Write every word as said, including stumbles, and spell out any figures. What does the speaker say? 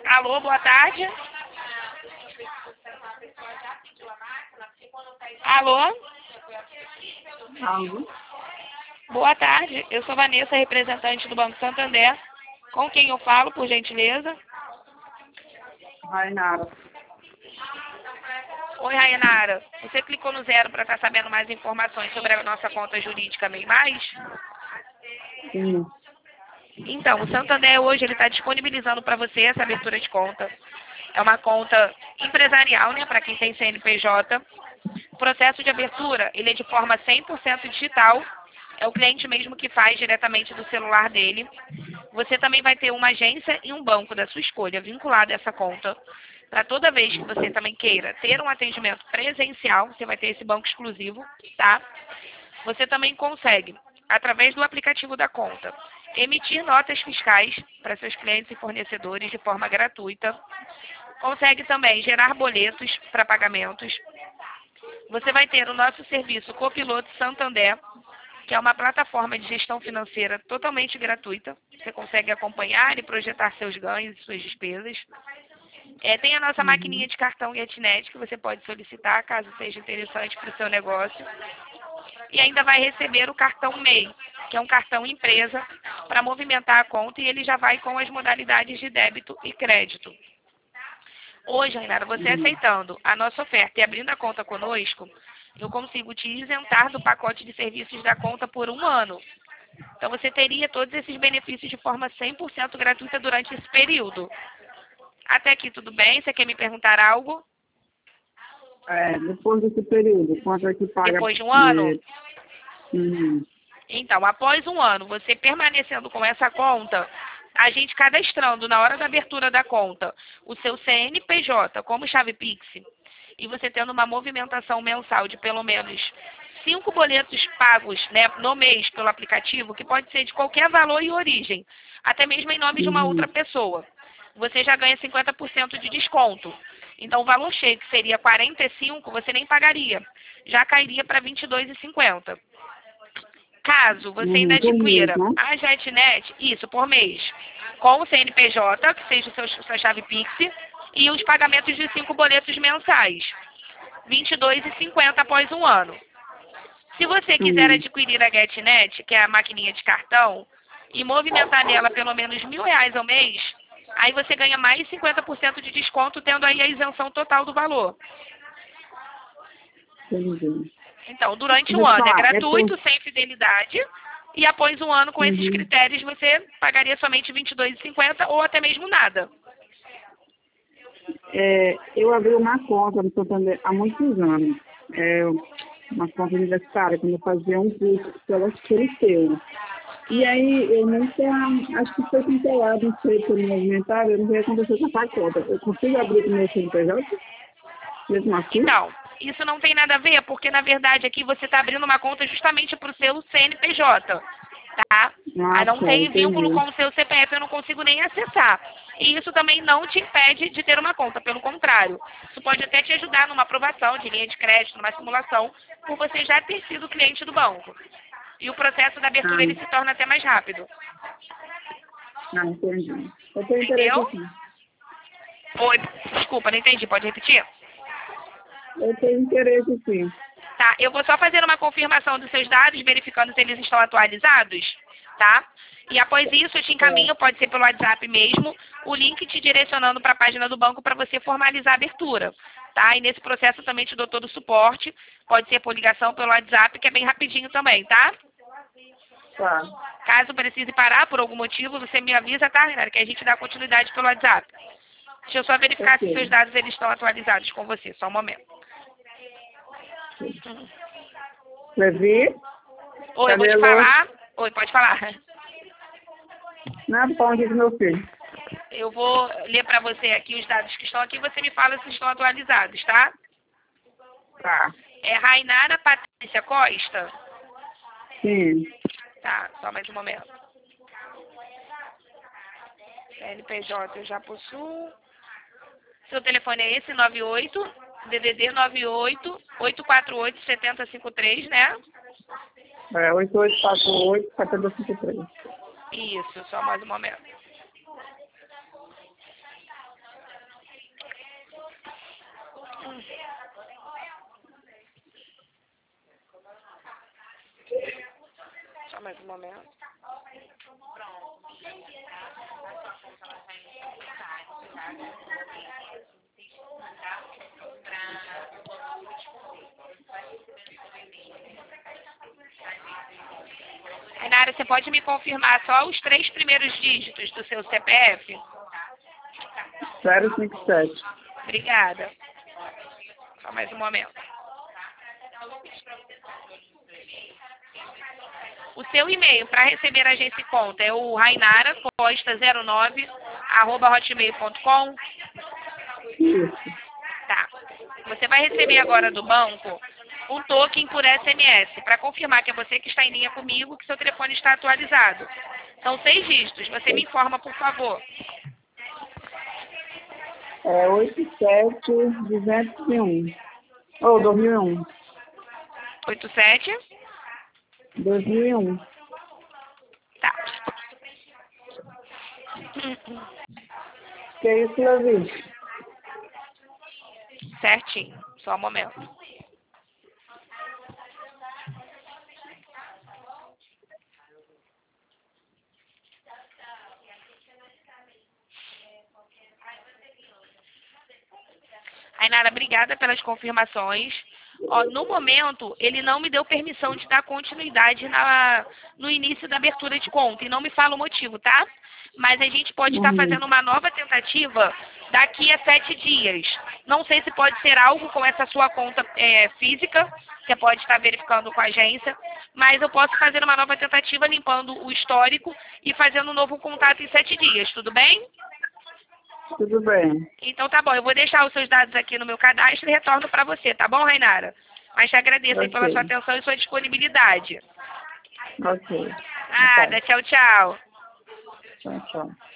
Alô, boa tarde. Alô? Alô? Boa tarde. Eu sou Vanessa, representante do Banco Santander. Com quem eu falo, por gentileza? Rainara. Oi, Rainara. Você clicou no zero para estar sabendo mais informações sobre a nossa conta jurídica MEI Mais? Sim. Então, o Santander hoje ele está disponibilizando para você essa abertura de conta. É uma conta empresarial, né, para quem tem C N P J. O processo de abertura ele é de forma cem por cento digital. É o cliente mesmo que faz diretamente do celular dele. Você também vai ter uma agência e um banco da sua escolha vinculado a essa conta. Para toda vez que você também queira ter um atendimento presencial, você vai ter esse banco exclusivo, tá? Você também consegue, através do aplicativo da conta, emitir notas fiscais para seus clientes e fornecedores de forma gratuita. Consegue também gerar boletos para pagamentos. Você vai ter o nosso serviço Copiloto Santander, que é uma plataforma de gestão financeira totalmente gratuita. Você consegue acompanhar e projetar seus ganhos e suas despesas. É, tem a nossa Uhum. maquininha de cartão GetNet, que você pode solicitar, caso seja interessante para o seu negócio. E ainda vai receber o cartão MEI, que é um cartão empresa, para movimentar a conta, e ele já vai com as modalidades de débito e crédito. Hoje, Rainara, você Uhum. aceitando a nossa oferta e abrindo a conta conosco, eu consigo te isentar do pacote de serviços da conta por um ano. Então, você teria todos esses benefícios de forma cem por cento gratuita durante esse período. Até aqui tudo bem? Você quer me perguntar algo? É, depois desse período, quanto é que paga? Depois de um ano? É, uhum. Então, após um ano, você permanecendo com essa conta, a gente cadastrando na hora da abertura da conta o seu C N P J como chave Pix, e você tendo uma movimentação mensal de pelo menos cinco boletos pagos, né, no mês pelo aplicativo, que pode ser de qualquer valor e origem, até mesmo em nome de uma outra Uhum. pessoa, você já ganha cinquenta por cento de desconto. Então, o valor cheio, que seria quarenta e cinco, você nem pagaria. Já cairia para vinte e dois reais e cinquenta centavos. Caso você ainda Uhum. Por mês, adquira né? a JetNet, isso, por mês, com o C N P J, que seja o seu, sua chave Pix, e os pagamentos de cinco boletos mensais, vinte e dois reais e cinquenta centavos após um ano. Se você quiser Uhum. adquirir a GetNet, que é a maquininha de cartão, e movimentar nela pelo menos mil reais ao mês, aí você ganha mais cinquenta por cento de desconto, tendo aí a isenção total do valor. Entendi. Então, durante Deixa um eu te ano é falar, é por... gratuito, sem fidelidade, e após um ano com esses Uhum. critérios você pagaria somente vinte e dois reais e cinquenta centavos ou até mesmo nada. É, eu abri uma conta no Santander há muitos anos. É, uma conta universitária, quando eu fazia um curso pela Escureceu. E aí eu nunca, acho que foi cancelado, não sei, por movimentar, eu não sei o que aconteceu com essa conta. Eu consigo abrir com o meu C N P J? Mesmo assim? Então, isso não tem nada a ver, porque na verdade aqui você está abrindo uma conta justamente para o seu C N P J, tá? Ah, Ah, não tá, tem vínculo entendi. com o seu C P F, eu não consigo nem acessar. E isso também não te impede de ter uma conta, pelo contrário. Isso pode até te ajudar numa aprovação de linha de crédito, numa simulação, por você já ter sido cliente do banco. E o processo da abertura ele se Ah, torna até mais rápido. ah, entendi. Eu tenho interesse Entendeu? sim. Oi, desculpa, não entendi, pode repetir? Eu tenho interesse sim. Tá, eu vou só fazer uma confirmação dos seus dados, verificando se eles estão atualizados, tá? E após isso eu te É, encaminho, pode ser pelo WhatsApp mesmo, o link te direcionando para a página do banco para você formalizar a abertura, tá? E nesse processo eu também te dou todo o suporte, pode ser por ligação pelo WhatsApp, que é bem rapidinho também, tá? tá. Caso precise parar por algum motivo, você me avisa, tá, Renata? Que a gente dá continuidade pelo WhatsApp. Deixa eu só verificar se seus Ok. dados eles estão atualizados com você, só um momento. Levi? Oi, eu vou Cadê a te luz? falar. Oi, pode falar. Na ponte do meu filho. Eu vou ler para você aqui os dados que estão aqui, você me fala se estão atualizados, tá? Tá. É Rainara Patrícia Costa? Sim. Tá, só mais um momento. C N P J eu já possuo. Seu telefone é esse, nove oito, D D D nove oito, oito quatro oito, sete zero cinco três, né? É oito oito quatro oito, quatro dois cinco três. Isso, só mais um momento. Só mais um momento. Rainara, você pode me confirmar só os três primeiros dígitos do seu C P F? zero cinco sete. Obrigada. Só mais um momento. O seu e-mail para receber a agência e conta é o rainara costa zero nove arroba hotmail ponto com. Isso. Tá. Você vai receber agora do banco um token por S M S para confirmar que é você que está em linha comigo, que seu telefone está atualizado. São seis dígitos. Você me informa, por favor. É oito sete duzentos e um. Ou dois mil e um. oito sete. dois mil e um. Tá. Que é isso, Levi? Certinho. Só um momento. Rainara, obrigada pelas confirmações. Ó, no momento, ele não me deu permissão de dar continuidade na, no início da abertura de conta. E não me fala o motivo, tá? Mas a gente pode estar Uhum. fazendo uma nova tentativa daqui a sete dias. Não sei se pode ser algo com essa sua conta é, física. Você pode estar verificando com a agência. Mas eu posso fazer uma nova tentativa limpando o histórico e fazendo um novo contato em sete dias. Tudo bem? Tudo bem. Então tá bom, eu vou deixar os seus dados aqui no meu cadastro e retorno para você, tá bom, Rainara? Mas te agradeço aí pela Ok. sua atenção e sua disponibilidade. Ok. Nada, tchau, tchau. Tchau, tchau.